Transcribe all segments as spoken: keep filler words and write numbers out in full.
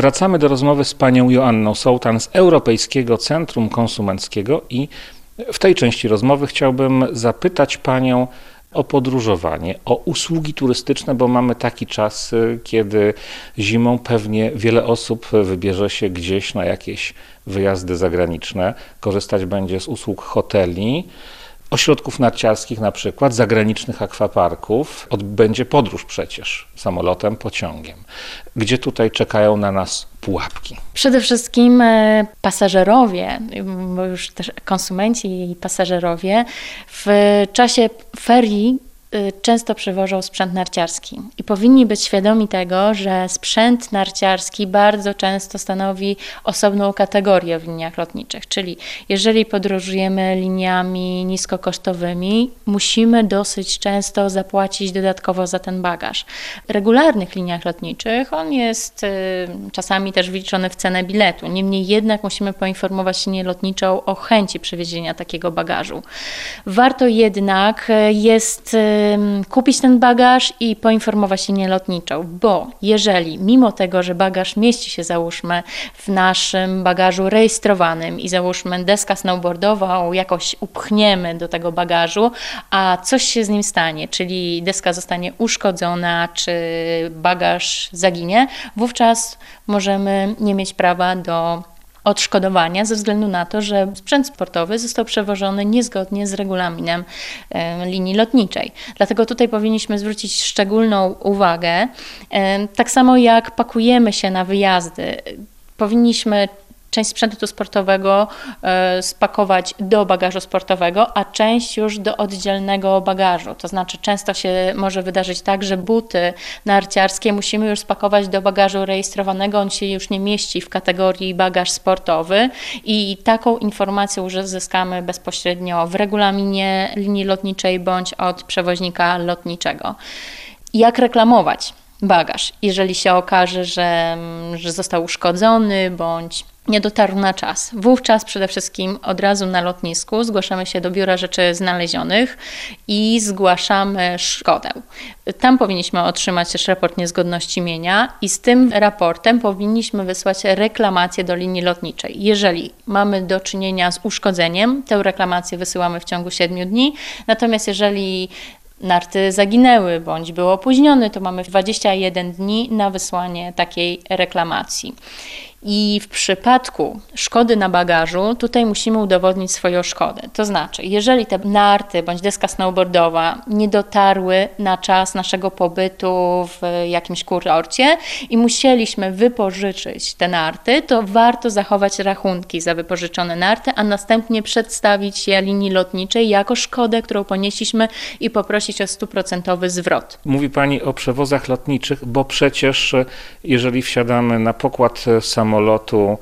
Wracamy do rozmowy z panią Joanną Sołtan z Europejskiego Centrum Konsumenckiego i w tej części rozmowy chciałbym zapytać panią o podróżowanie, o usługi turystyczne, bo mamy taki czas, kiedy zimą pewnie wiele osób wybierze się gdzieś na jakieś wyjazdy zagraniczne, korzystać będzie z usług hoteli, ośrodków narciarskich na przykład, zagranicznych akwaparków. Odbędzie podróż przecież samolotem, pociągiem. Gdzie tutaj czekają na nas pułapki? Przede wszystkim pasażerowie, bo już też konsumenci i pasażerowie w czasie ferii często przywożą sprzęt narciarski i powinni być świadomi tego, że sprzęt narciarski bardzo często stanowi osobną kategorię w liniach lotniczych, czyli jeżeli podróżujemy liniami niskokosztowymi, musimy dosyć często zapłacić dodatkowo za ten bagaż. W regularnych liniach lotniczych on jest y, czasami też wliczony w cenę biletu, niemniej jednak musimy poinformować linię lotniczą o chęci przewiezienia takiego bagażu. Warto jednak jest kupić ten bagaż i poinformować linię lotniczą, bo jeżeli mimo tego, że bagaż mieści się załóżmy w naszym bagażu rejestrowanym i załóżmy deska snowboardową jakoś upchniemy do tego bagażu, a coś się z nim stanie, czyli deska zostanie uszkodzona, czy bagaż zaginie, wówczas możemy nie mieć prawa do odszkodowania ze względu na to, że sprzęt sportowy został przewożony niezgodnie z regulaminem e, linii lotniczej. Dlatego tutaj powinniśmy zwrócić szczególną uwagę. E, tak samo jak pakujemy się na wyjazdy, powinniśmy część sprzętu sportowego e, spakować do bagażu sportowego, a część już do oddzielnego bagażu. To znaczy często się może wydarzyć tak, że buty narciarskie musimy już spakować do bagażu rejestrowanego, on się już nie mieści w kategorii bagaż sportowy i taką informację już uzyskamy bezpośrednio w regulaminie linii lotniczej bądź od przewoźnika lotniczego. Jak reklamować bagaż, jeżeli się okaże, że, że został uszkodzony bądź nie dotarł na czas? Wówczas przede wszystkim od razu na lotnisku zgłaszamy się do Biura Rzeczy Znalezionych i zgłaszamy szkodę. Tam powinniśmy otrzymać też raport niezgodności mienia i z tym raportem powinniśmy wysłać reklamację do linii lotniczej. Jeżeli mamy do czynienia z uszkodzeniem, tę reklamację wysyłamy w ciągu siedmiu dni, natomiast jeżeli narty zaginęły bądź był opóźniony, to mamy dwadzieścia jeden dni na wysłanie takiej reklamacji. I w przypadku szkody na bagażu, tutaj musimy udowodnić swoją szkodę. To znaczy, jeżeli te narty bądź deska snowboardowa nie dotarły na czas naszego pobytu w jakimś kurorcie i musieliśmy wypożyczyć te narty, to warto zachować rachunki za wypożyczone narty, a następnie przedstawić je linii lotniczej jako szkodę, którą ponieśliśmy i poprosić o stuprocentowy zwrot. Mówi pani o przewozach lotniczych, bo przecież jeżeli wsiadamy na pokład samolotu, samolotu,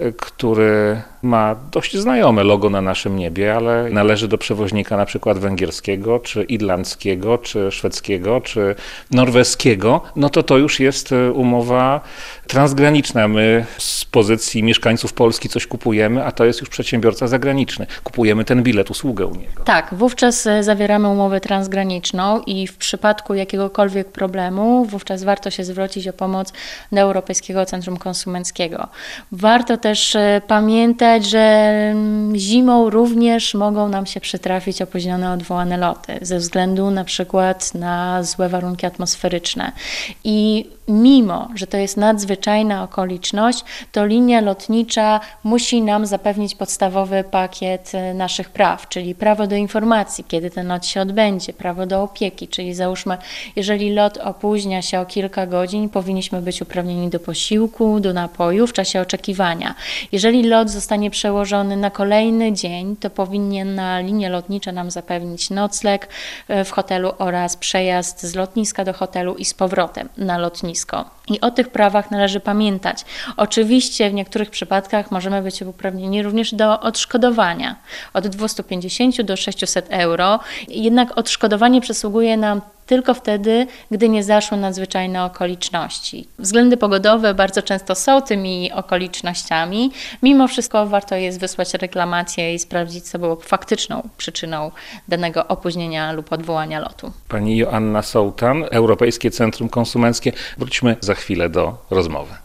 który ma dość znajome logo na naszym niebie, ale należy do przewoźnika na przykład węgierskiego, czy irlandzkiego, czy szwedzkiego, czy norweskiego, no to to już jest umowa transgraniczna. My z pozycji mieszkańców Polski coś kupujemy, a to jest już przedsiębiorca zagraniczny. Kupujemy ten bilet, usługę u niego. Tak, wówczas zawieramy umowę transgraniczną i w przypadku jakiegokolwiek problemu, wówczas warto się zwrócić o pomoc do Europejskiego Centrum Konsumenckiego. Warto też pamiętać, że zimą również mogą nam się przytrafić opóźnione, odwołane loty ze względu na przykład na złe warunki atmosferyczne. I mimo, że to jest nadzwyczajna okoliczność, to linia lotnicza musi nam zapewnić podstawowy pakiet naszych praw, czyli prawo do informacji, kiedy ten lot się odbędzie, prawo do opieki, czyli załóżmy, jeżeli lot opóźnia się o kilka godzin, powinniśmy być uprawnieni do posiłku, do napoju w czasie oczekiwania. Jeżeli lot zostanie przełożony na kolejny dzień, to powinna linia lotnicza nam zapewnić nocleg w hotelu oraz przejazd z lotniska do hotelu i z powrotem na lotnisko. I o tych prawach należy pamiętać. Oczywiście w niektórych przypadkach możemy być uprawnieni również do odszkodowania od dwieście pięćdziesiąt do sześciuset euro, jednak odszkodowanie przysługuje nam tylko wtedy, gdy nie zaszły nadzwyczajne okoliczności. Względy pogodowe bardzo często są tymi okolicznościami. Mimo wszystko warto jest wysłać reklamację i sprawdzić, co było faktyczną przyczyną danego opóźnienia lub odwołania lotu. Pani Joanna Sołtan, Europejskie Centrum Konsumenckie. Wróćmy za chwilę do rozmowy.